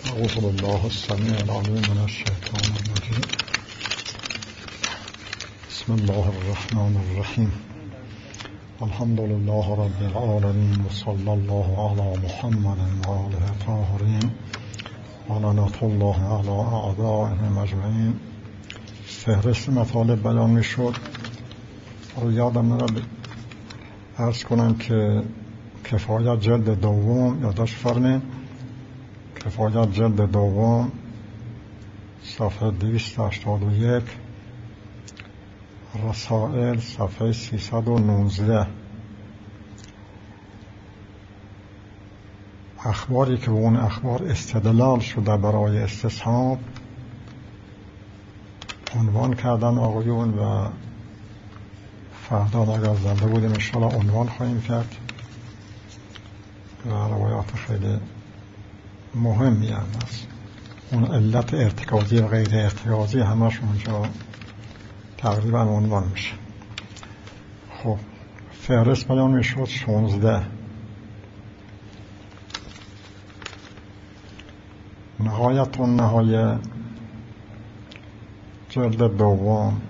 أعوذ بالله السميع العليم من الشيطان الرجيم. بسم الله الرحمن الرحيم. الحمد لله رب العالمين، وصلى الله على محمد وآله الطاهرين، ولعنة الله على أعدائهم أجمعين. فهرست مطالب بیان می شد. یادم نرد عرض کنم که کفایت جلد دوم یادداشت فرمایید. کفایت جلد دوم صفحه 281، رسائل صفحه 319. اخباری که به اون اخبار استدلال شده برای استصحاب عنوان کردن آقایون، و فردا اگر زنده بودیم انشاءالله عنوان خواهیم کرد و روایات خیلی مهمی هم هست. اون علت ارتکازی و غیر ارتکازی همش اونجا تقریبا عنوان میشه. خب فهرست بیان میشد 16. نهایت و نهایه جلد دوم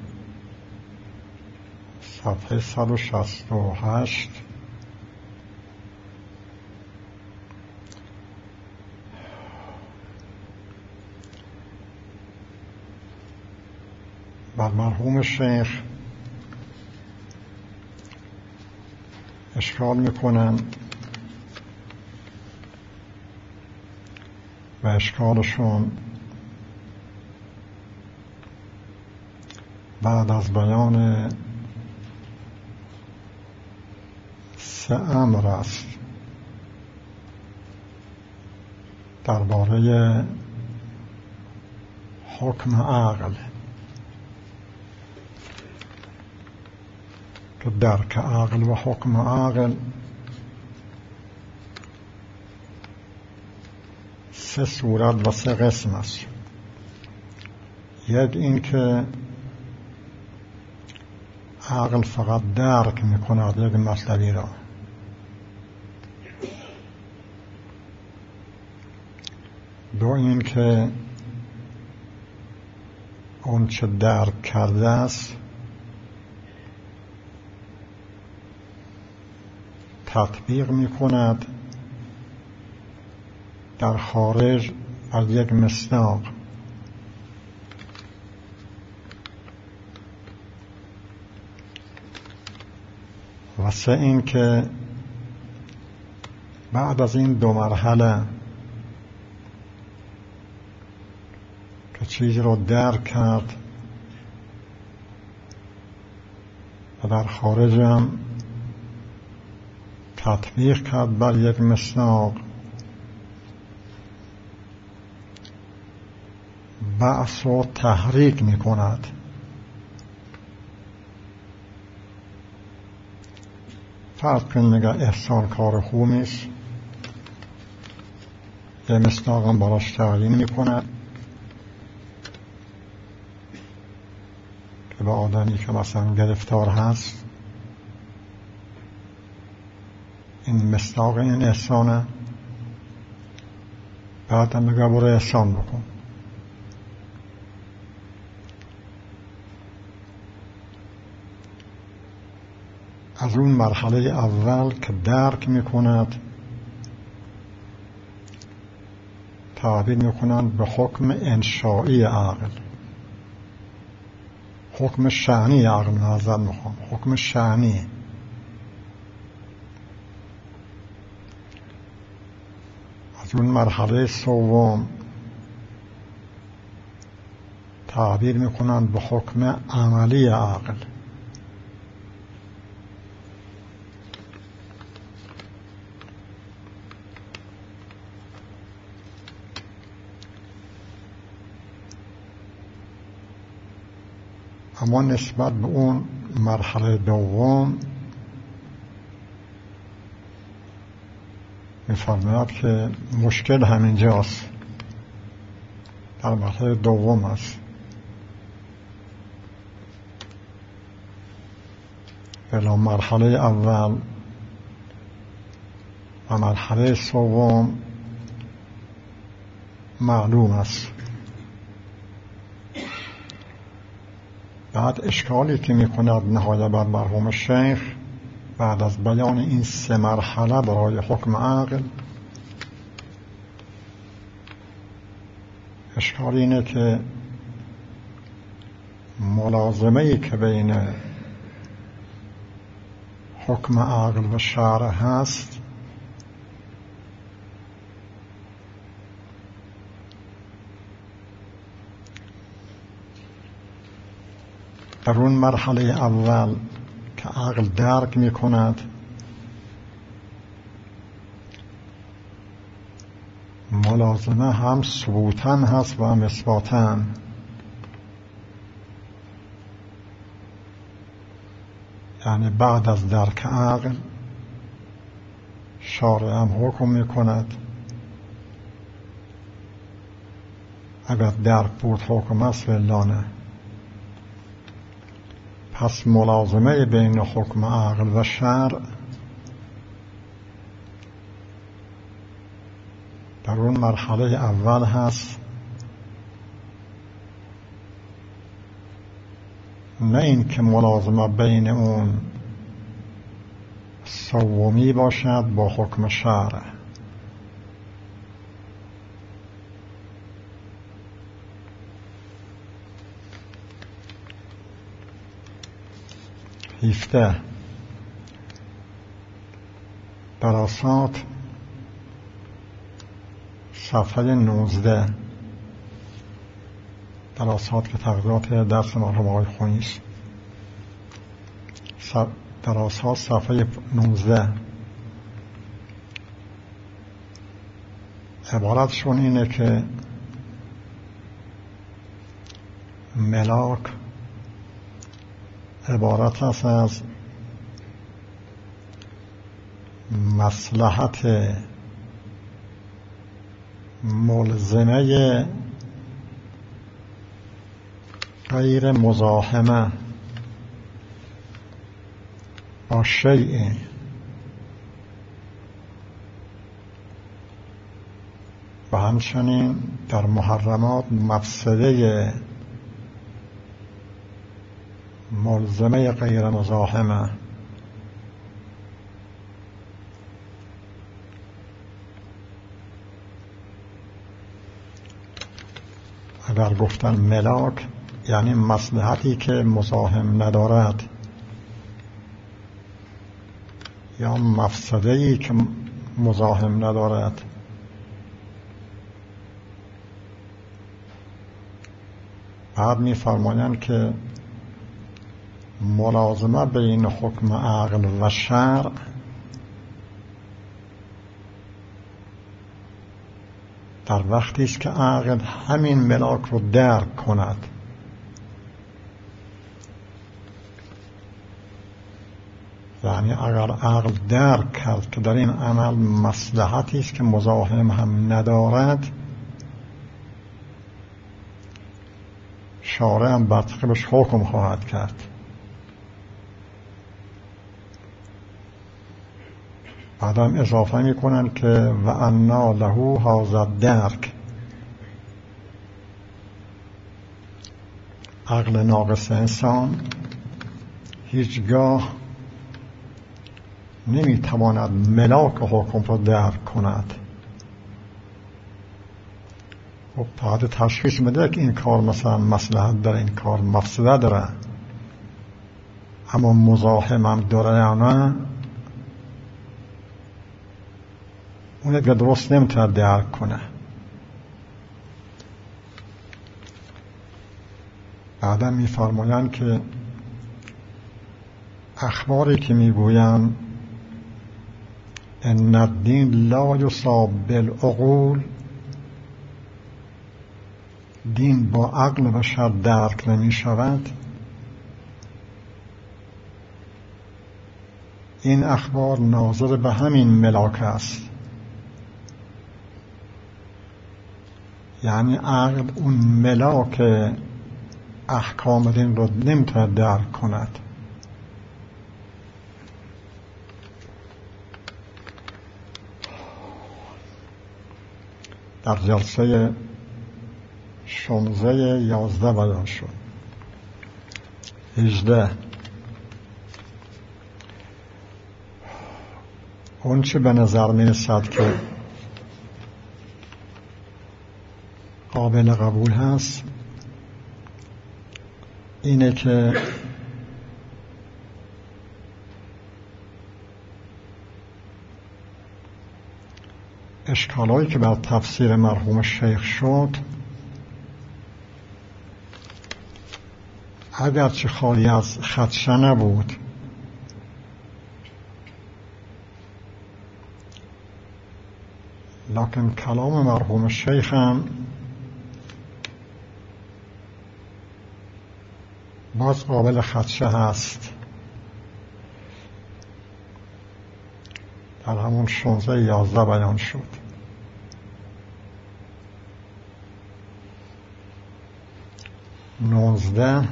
صفحه 168. بر مرحوم شیخ اشکال میکنن و اشکالشون بعد از بیان 3 امر است درباره حکم عقل که درک عقل و حکم عقل 3 صورت و 3 قسم است. یک این که عقل فقط درک میکند یک مطلبی را، دو این که اون چه درک کرده است تطبیق میکند در خارج از یک مصداق، و 3 این که بعد از این 2 مرحله که چیزی رو درک کرد و در خارج هم تطبیق کرد بر یک مصداق، بحث و تحریک می کند. فرض کنید میگه احسان کار خوب نیست، یه مصداق هم براش تعیین می کند که به آدمی که مثلا گرفتار هست این مصداق این احسانه، بعد هم میگه برو احسان بکن. از اون مرحله اول که درک میکند تعبیر میکنند به حکم انشائی عقل، حکم شأنی عقل نظر میخوام، حکم شأنی. از اون مرحله سوم تعبیر میکنند به حکم عملی عقل. اما نسبت به اون مرحله دوم می‌فرماید که مشکل همینجاست، در مرحله دوم است. ولی مرحله اول و مرحله سوم معلوم است. بعد اشکالی که میکند نهایه بر مرحوم شیخ بعد از بیان این 3 مرحله برای حکم عقل، اشکال اینه که ملازمه‌ای که بین حکم عقل و شرع هست در اون مرحله اول که عقل درک می کند ملازمه هم ثبوتاً هست و هم اثباتاً. یعنی بعد از درک عقل شارع هم حکم می کند، اگر درک بود حکم است و الا نه. پس ملازمه بین حکم عقل و شرع در اون مرحله اول هست، نه این که ملازمه بین اون سومی باشد با حکم شرع. هفته دراسات صفحه 19 دراسات که تغییرات درس مرحوم آقای خویی است. دراسات صفحه 19 عبارتشون اینه که ملاک عبارت است از مصلحت ملزمه غیر مزاحمه با شیء و همچنین در محرمات مفسده ملزمه غیر مزاحمه. اگر گفتن ملاک یعنی مصلحتی که مزاحم ندارد یا مفسده‌ای که مزاحم ندارد. بعد می‌فرمایند که ملازمه بین حکم عقل و شرع در وقتی است که عقل همین ملاک رو درک کند. یعنی اگر عقل درک کرد که در این عمل مصلحتی است که مزاحم هم ندارد، شارع هم بر طبقش حکم خواهد کرد. بعدم اضافه میکنن که و انا له هذا درک، عقل ناقص انسان هیچگاه نمیتواند ملاک حکم را درک کند. خب بعد تشخیص میده که این کار مثلا مصلحت داره، این کار مفسده داره، اما مزاحم هم داره یا نه، اون دیگه درست نمیتونه درک کنه. بعدا میفرمایند که اخباری که میگویند ان الدین لا یصاب بالعقول، دین با عقل بشر درک نمی شود، این اخبار ناظر به همین ملاک است. یعنی عقل اون ملاک احکام دین رو نمیتونه درک کند. در جلسه 16 بیان شد. 18 اون چه به نظر می رسد که قابل قبول هست اینه که اشکالایی که بر تفسیر مرحوم شیخ شد اگرچه خالی از خدشه نبود، لکن کلام مرحوم شیخ هم باز قابل خدشه هست. در همون 16 بیان شد. 19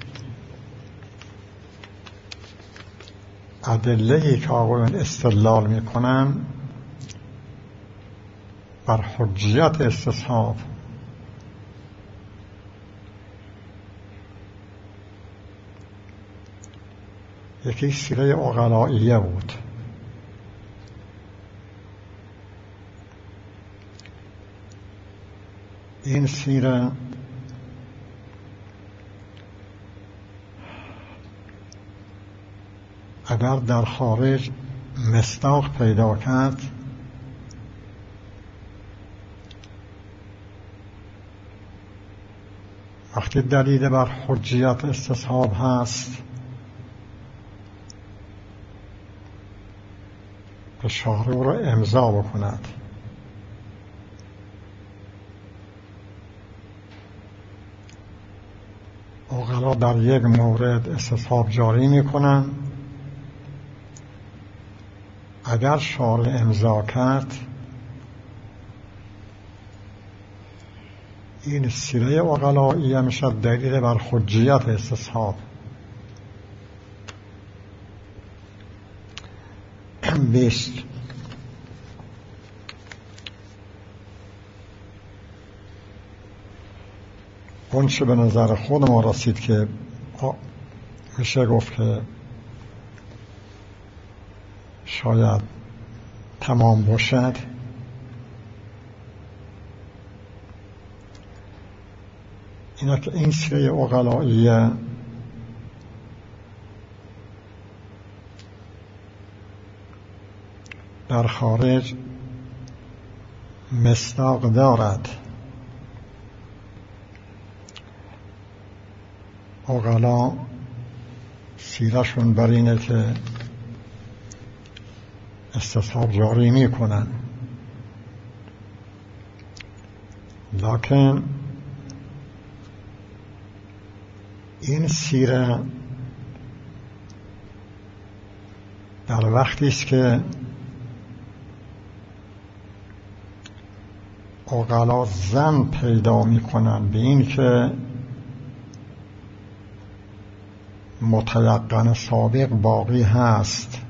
ادله‌ای که آقایان استدلال میکنن بر حجیت استصحاب یکی سیره عقلائیه بود. این سیره اگر در خارج مصداق پیدا کرد وقتی دلیل بر حجیت استصحاب هست که شارع او را امضا بکند. عقلا در یک مورد استصحاب جاری میکنن، اگر شارع امضا کرد این سیره عقلائیه میشه دلیل بر حجیت استصحاب. 20 اون چه به نظر خود ما رسید که میشه گفت که شاید تمام باشد، اینه که این سیره عقلائیه در خارج مصداق دارد. عقلا سیرشون بر اینه که استصحاب جاری می کنن، لکن این سیره در وقتی است که عقلا زن پیدا می کنن به این که متیقن سابق باقی هست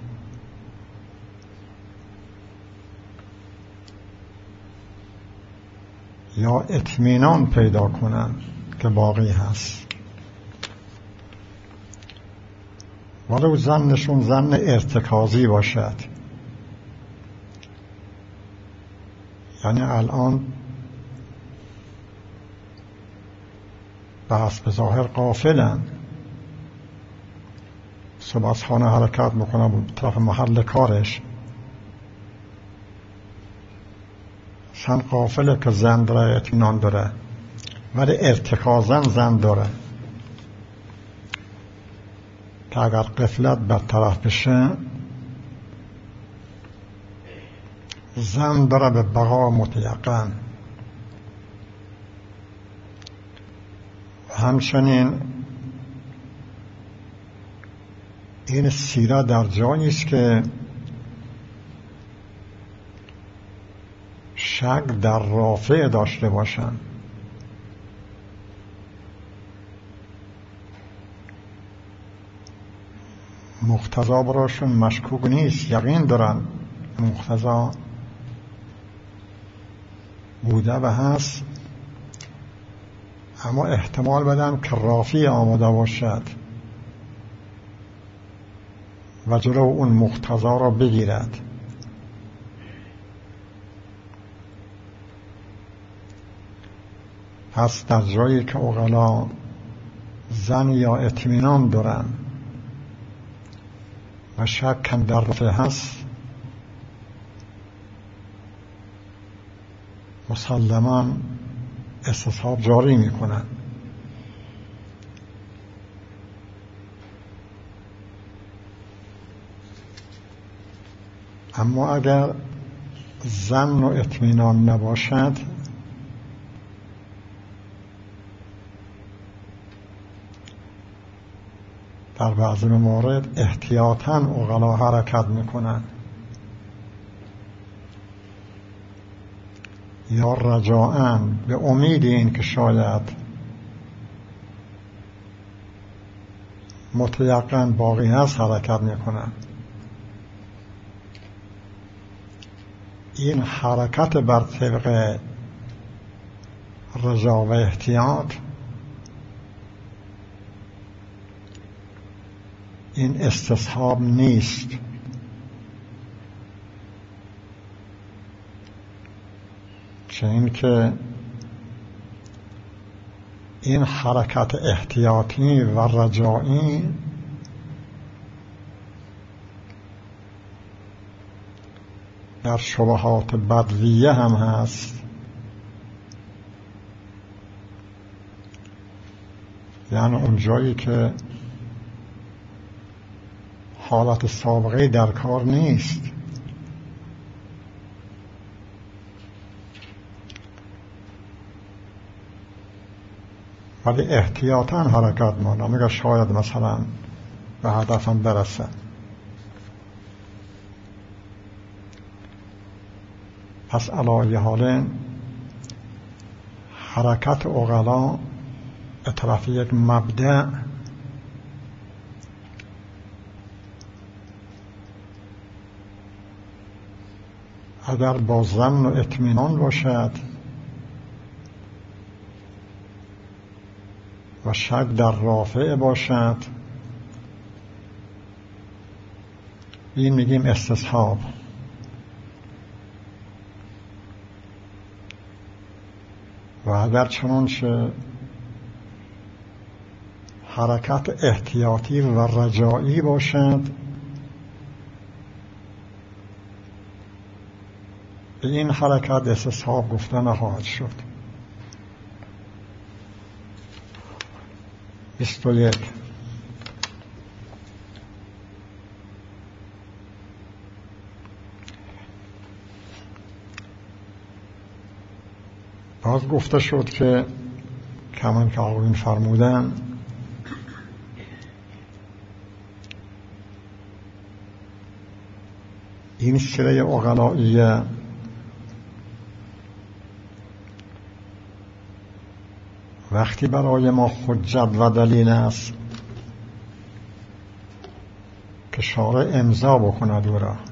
یا اطمینان پیدا کنن که باقی هست، ولو ظنشون ظن ارتکازی باشد. یعنی الان بس به ظاهر غافلن، صبح از خانه حرکت میکنه به طرف محل کارش، سن غافله که زن داره، اطمینان داره، ولی ارتکازن زن داره که اگر غفلت برطرف بشه زن داره به بقا متیقن. و همچنین این سیره در جایی است که شک در رافع داشته باشن، مقتضا براشون مشکوک نیست، یقین دارن مقتضا بوده و هست، اما احتمال بدم که رافی آماده باشد و جلو اون مقتضا را بگیرد. پس در جایی که عقلا زن یا اطمینان دارن و شک در رفع هست، مسلماً استصحاب جاری میکنن. اما اگر زن و اطمینان نباشد، در بعضی موارد احتیاطاً عقلا حرکت میکنن یا رجاءً به امید این که شاید متیقن باقی هست حرکت میکنن. این حرکت بر طبق رجا و احتیاط، این استصحاب نیست. چه این که این حرکت احتیاطی و رجائی در شبهات بدویه هم هست، یعنی اون جایی که حالت سابقه در کار نیست، ولی احتیاطاً حرکت مانه میگه شاید مثلا به هدفم برسه. پس علی حال حرکت عقلا به طرف یک مبدأ اگر با ظن و اطمینان باشد و شک در رافع باشد، این میگیم استصحاب. و اگر چنانچه حرکت احتیاطی و رجائی باشد، به این حرکت استصحاب گفته نخواهد شد. 21. باز گفته شد که کمان که آقایون فرمودن این سیره عقلائیه وقتی برای ما حجت و دلیل است که شارع امضا بکند او را،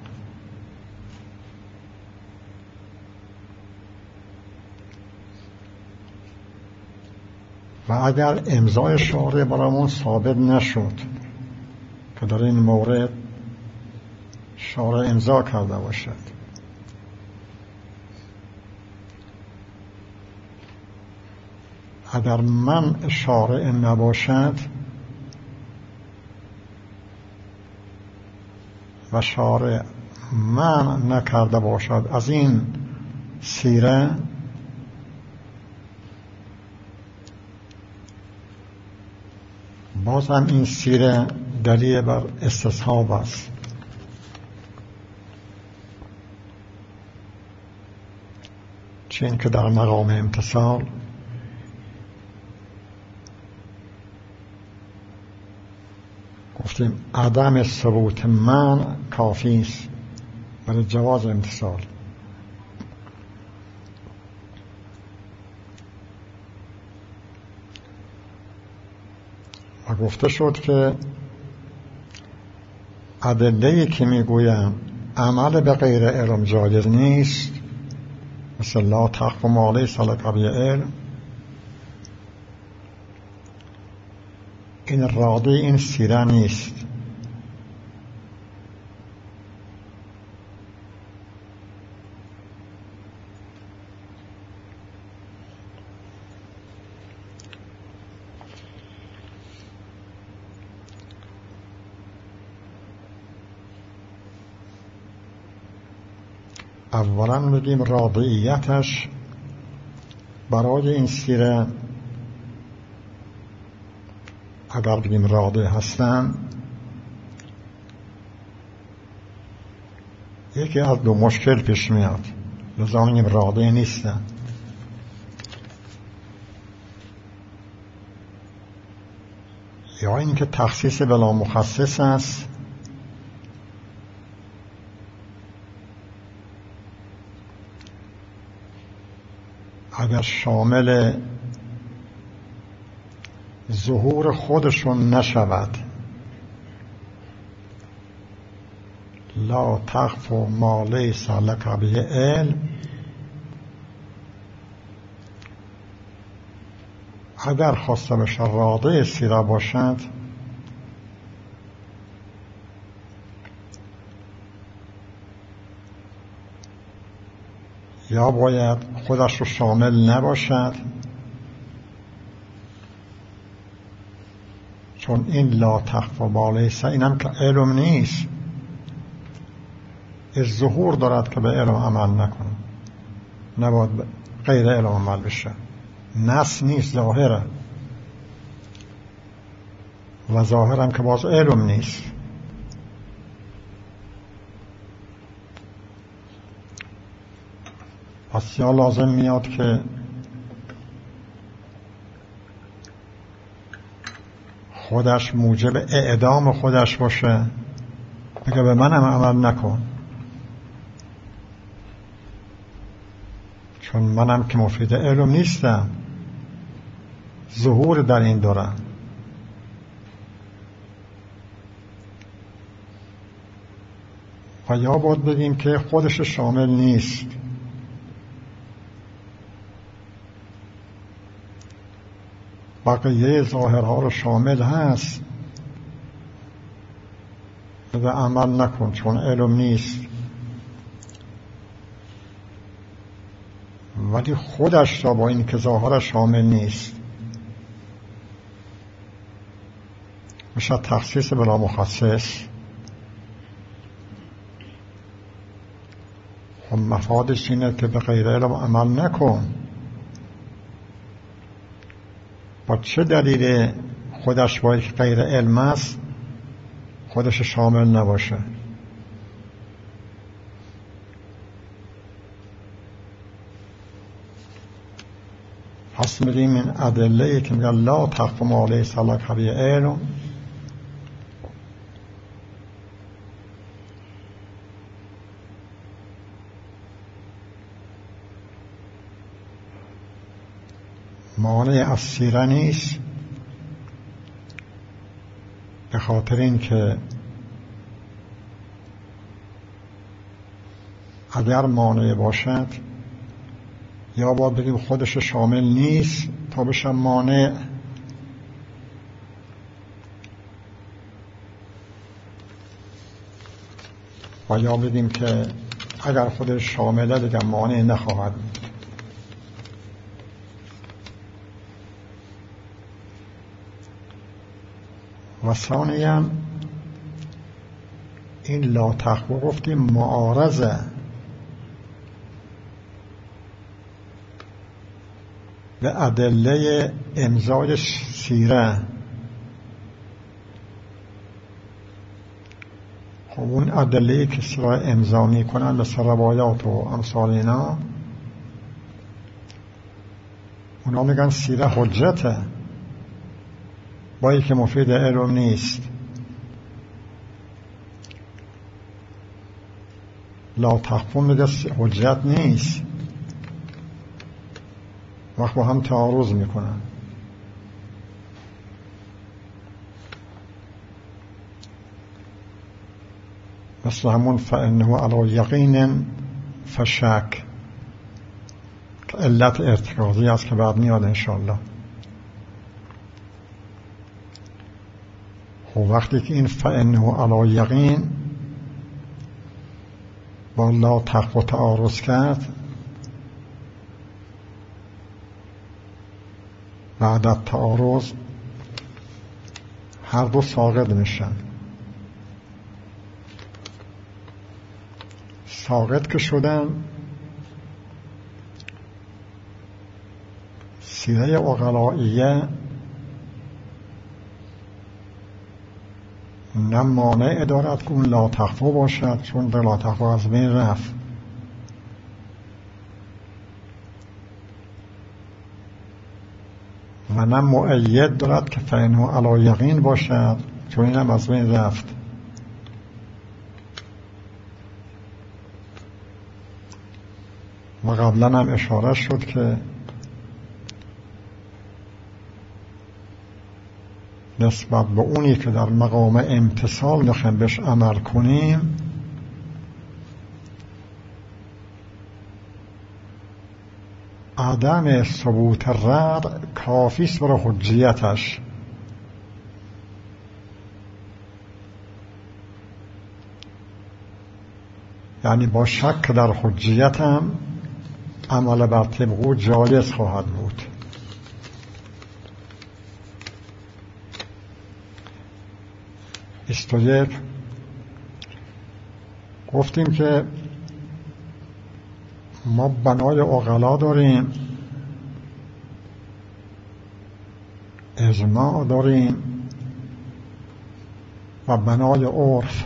و اگر امضای شارع برامون ثابت نشد که در این مورد شارع امضا کرده باشد، اگر منع شارع نباشد و شارع منع نکرده باشد از این سیره، باز هم این سیره دلیل بر استصحاب است. چون که در مقام امتصال گفتیم عدم ثبوت منع کافی است برای جواز امتصال. و گفته شد که ادله‌ای که میگویم عمل به غیر علم جایز نیست، مثل لا تخف ما لیس لک به علم. این راده این سیره نیست. اولا بگیم رادعیتش برای این سیره، اگر بگیم راده هستن، یکی از دو مشکل پیش میاد، لذا میگیم راده نیستن. یا اینکه تخصیص بلا مخصص است، اگر شامل ظهور خودشون نشود، لا تخف ما لیس لک به علم، اگر خواسته بشه راده سیره باشد، یا باید خودش رو شامل نباشد، چون این لا تخف ما لیس اینم که علم نیست، از ظهور دارد که به علم عمل نکنه، نباید غیر علم عمل بشه، نص نیست، ظاهره، و ظاهرم که باز علم نیست. پس یا لازم میاد که خودش موجب اعدام خودش باشه، بگه به منم عمل نکن، چون منم که مفید علم نیستم، ظهور در این دارم. و یا باید بگیم که خودش شامل نیست، بقیه ظاهرها رو شامل هست، به عمل نکن چون علم نیست، ولی خودش را با این که ظاهر شامل نیست میشه تخصیص بلا مخصص. خب مفادش اینه که به غیر علم عمل نکن. با چه دلیل خودش باید که غیر علم است خودش شامل نباشه؟ پس میگیم این ادله‌ای که میگه لا تخف ما لیس لک به علم، مانع از سیره نیست، به خاطر این که اگر مانع باشد یا باید بگیم خودش شامل نیست تا بشه مانع، و یا بگیم که اگر خودش شامله بگم مانع نخواهد. و ثانیاً این لا تخف گفتیم معارضه به ادله امضای سیره. خب اون ادله‌ای که سیره امضا میکنن مثل روایات و امثال اینا، اونا میگن سیره حجته، با اینکه مفید علم نیست. لا تخفون میگه حجت نیست، وقت با هم تعارض میکنن. مثل همون فانه علی یقین فشک، علت ارتکازی است که بعد میاد انشاءالله. خب وقتی که این فإنه علی یقین با لا تخف تعارض کرد، بعد از تعارض هر دو ساقط میشن. ساقط که شدن، سیره عقلائیه نه مانع دارد که اون لا تخفا باشد، چون در لا تخفا از بین رفت، و نه مؤید دارد که فإنه علی یقین باشد، چون این هم از بین رفت. و قبلا هم اشاره شد که نسبت به اونی که در مقام امتثال نخواهیم بهش عمل کنیم، عدم ثبوت رد کافیست برای حجیتش. یعنی با شک در حجیتم عمل بر طبق او جایز خواهد بود. یک گفتیم که ما بنای عقلا داریم، اجماع داریم و بنای عرف.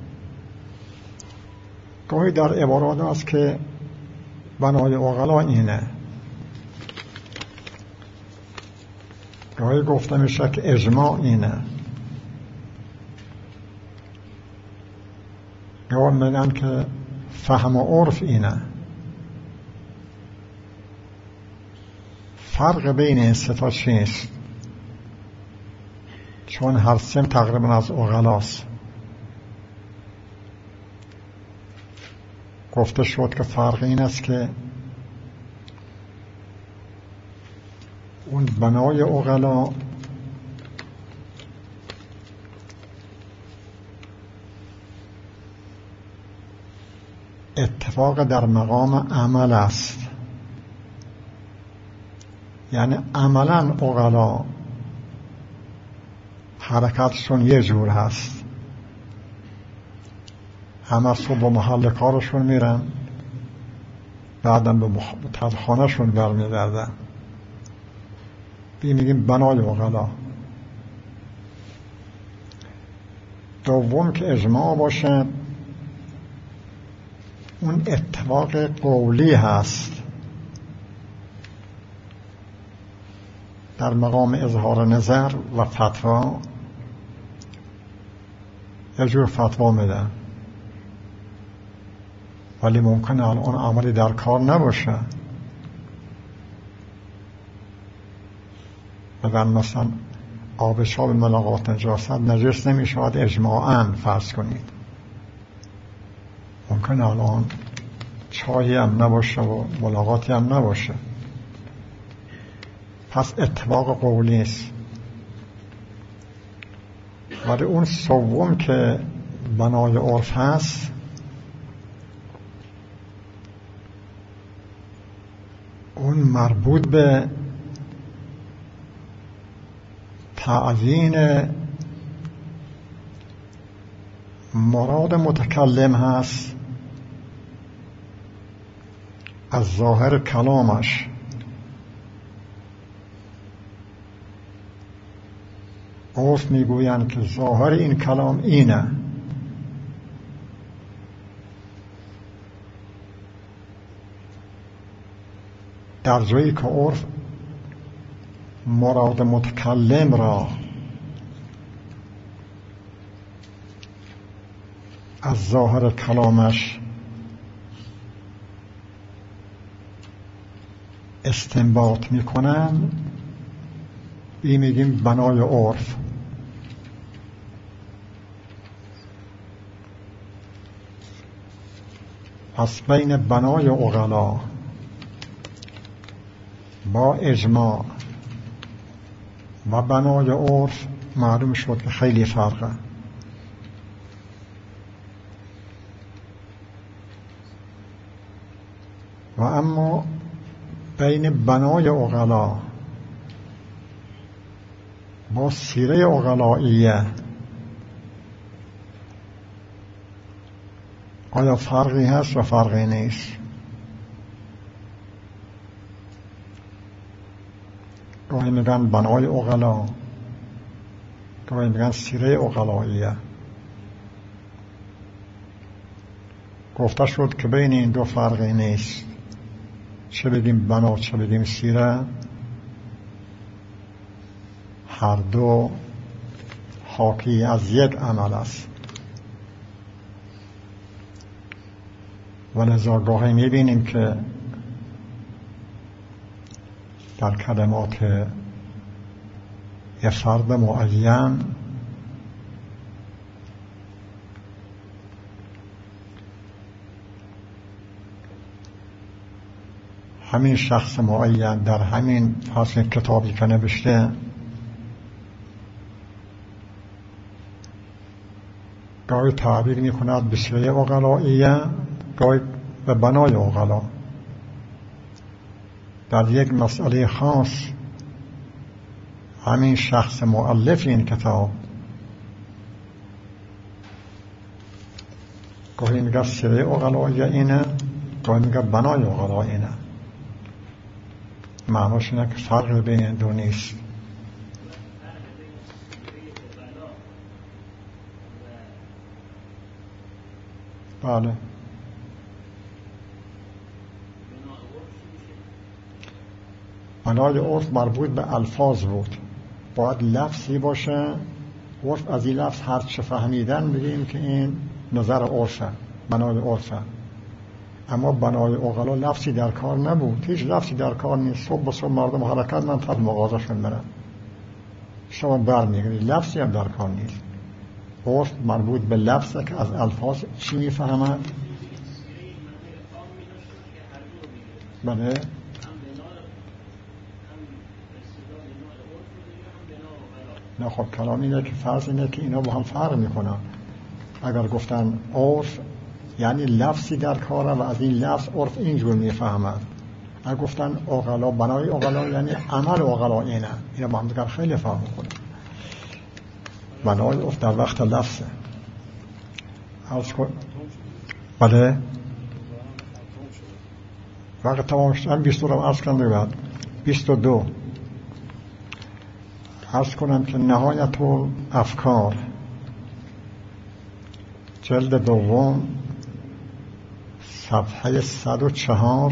گاهی در عبارات است که بنای عقلا اینه، گاهی گفته میشه که اجماع اینه، گاهی میگن که فهم و عرف اینه. فرق بین این سه تا چیست؟ چون هر سه تقریبا از عقلاست. گفته شد که فرق این است که اون بنای عقلا اتفاق در مقام عمل است. یعنی عملا عقلا حرکتشون یه جور هست، همه صبح به محل کارشون میرن، بعدم به خانهشون برمیگردن. میگیم بنای عقلا. دوم که اجماع باشه، اون اتفاق قولی هست، در مقام اظهار نظر و فتوا یه جور فتوا میدن، ولی ممکنه الان عملی در کار نباشه. مثلا آب شاب ملاقات نجاست نجس نمیشود اجماعاً فرض کنید، ممکنه الان چایی هم نباشه و ملاقاتی هم نباشه، پس اتفاق قولی است. ولی اون سوم که بنای عرف هست، اون مربوط به تعیین مراد متکلم هست از ظاهر کلامش. عرف میگویند که ظاهر این کلام اینه، در جایی که عرف مراد متکلم را از ظاهر کلامش استنباط میکنن، این میگیم بنای عرف. پس بین بنای عقلا با اجماع و بنای عرف معلوم شد که خیلی فرقه. و اما بین بنای عقلا با سیره عقلائیه آیا فرقی هست و فرقی نیست؟ گاهی میگن بنای عقلا، گاهی میگن سیره عقلائیه. گفته شد که بین این دو فرقی نیست، چه بگیم بنا چه بگیم سیره، هر دو حاکی از یک عمل است. و لذا گاهی میبینیم که در کلمات یه فرد معین همین شخص معین در همین فصل کتابی که نوشته گاهی تعبیر میکند به سیره عقلائیه، گاهی به بنای عقلا. در یک مسئله خاص همین شخص مؤلف این کتاب گاهی میگه سیره عقلائیه اینه، گاهی میگه بنای عقلا اینه. معناش اینه که فرق بین این دو نیست. بله. بنای عرف مربوط به الفاظ بود، باید لفظی باشه. عرف از این لفظ هر چه فهمیدن بگیم که این نظر عرفه، بنای عرفه. اما بنای عقلا لفظی در کار نبود، هیچ لفظی در کار نیست. صبح با صبح مردم حرکت من تا مغازشون برن، شما برمیگردی، لفظی هم در کار نیست. عرف مربوط به لفظه که از الفاظ چی میفهمن. بله. نه خب کلام اینه که فرض اینه که اینا با هم فرق میکنن. اگر گفتن عرف یعنی لفظی در کاره و از این لفظ عرف اینجور میفهمد. اگر گفتن عقلا، بنای عقلا یعنی عمل عقلا اینه، اینا با هم دیگر خیلی فرق میکنه. بنای عرف در وقت لفظه. عرض کن. بله. وقت تمام شد. 20 رو عرض کنم بعد 22 عرض کنم که نهایت الافکار جلد دوم صفحه 104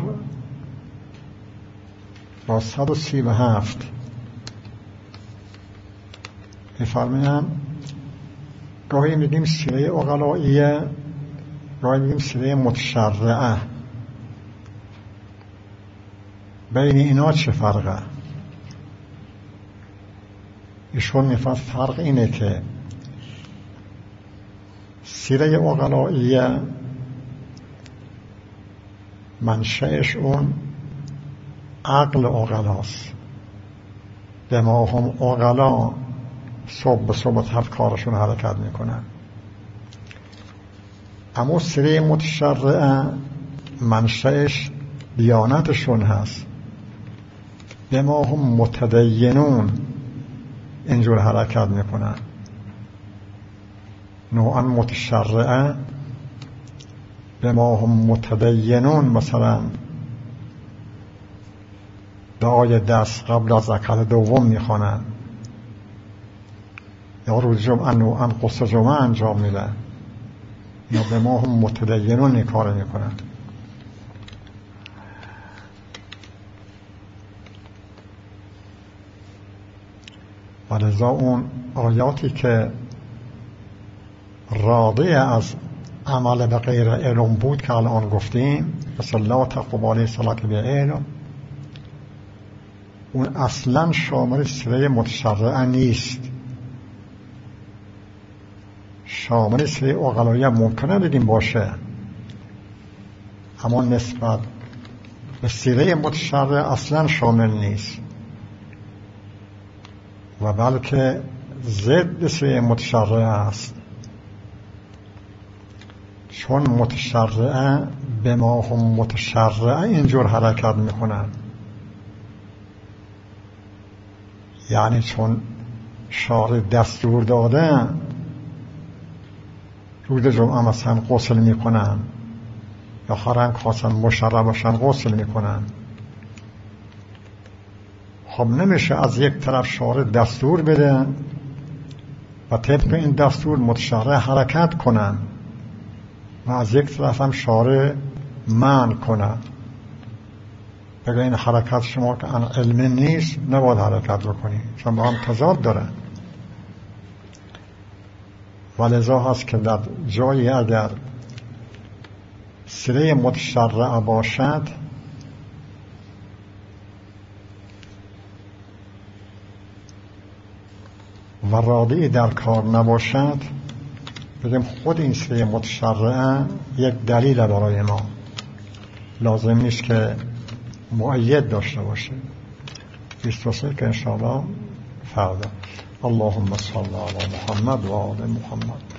با 137 می‌فرمایند گاهی میگیم سیره عقلائیه، گاهی میگیم سیره متشرعه. بین اینا چه فرقه؟ ایشون میفرماید فرق اینه که سیره عقلائیه منشأش اون عقل عقلاست، دماغ هم عقلا صبح به صبح کارشون حرکت میکنن. اما سیره متشرعه منشأش دیانتشون هست، دماغ هم متدینون اینجور حرکت میکنن. نوعا متشرعه به ما هم متدینون مثلا دعای دست قبل از رکعت دوم میخوانن، یا روز جمعه نوعا قصه جمعه انجام میدن، یا به ما هم متدینون این کار میکنن. و لذا اون آیاتی که راضی از عمل به غیر علم بود که الان گفتیم، مثل لا تقم علیه صلاة به علم، اون اصلا شامل سیره متشرعه نیست. شامل سیره عقلائیه ممکنه بگیم باشه، اما نسبت به سیره متشرع اصلا شامل نیست و بلکه ضد سیره متشرع است، چون متشرع به ما هم متشرع اینجور حرکت میکنن. یعنی چون شارع دستور داده روز جمعه مثلا غسل میکنن یا هر رنگ خواستن مشرع باشن غسل میکنن. خب نمیشه از یک طرف شارع دستور بده و طبق این دستور متشرع حرکت کنن و از یک طرف هم شارع منع کنن، بگه این حرکت شما که علمی نیست نباید حرکت بکنی، چون با هم تضاد داره. ولذا هست که در جایی اگر سیره متشرع باشد و رادعی در کار نباشد، بگیم خود این سیره متشرع یک دلیل برای ما، لازم نیست که مؤید داشته باشه. 23 که انشاءالله فردا. اللهم صل علی محمد و آل محمد.